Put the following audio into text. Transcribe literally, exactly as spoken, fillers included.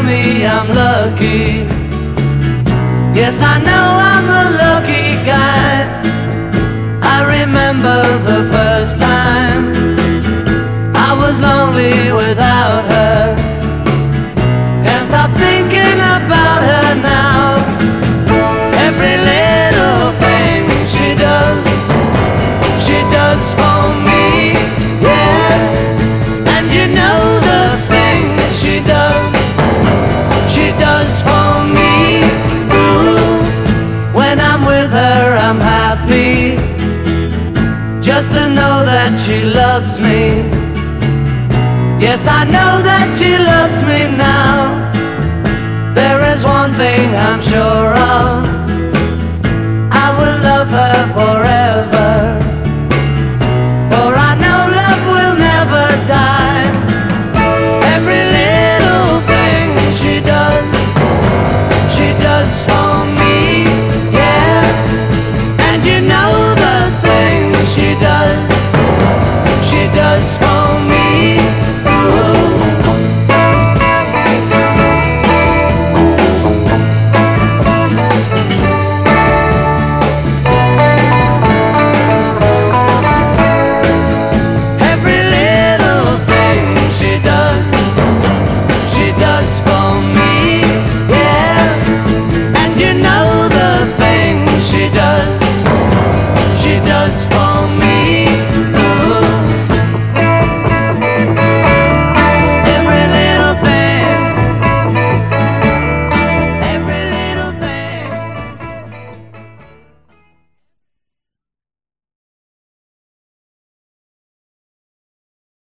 me I'm lucky. Yes, I know I'm a lucky guy. I remember the first time I was lonely without her. Can't stop thinking about her now. Every little thing she does, she does for me, yeah. And you know the things she does, she does for me. Ooh, when I'm with her I'm happy, just to know that she loves me. Yes, I know that she loves me now. There is one thing I'm sure of, I will love her forever.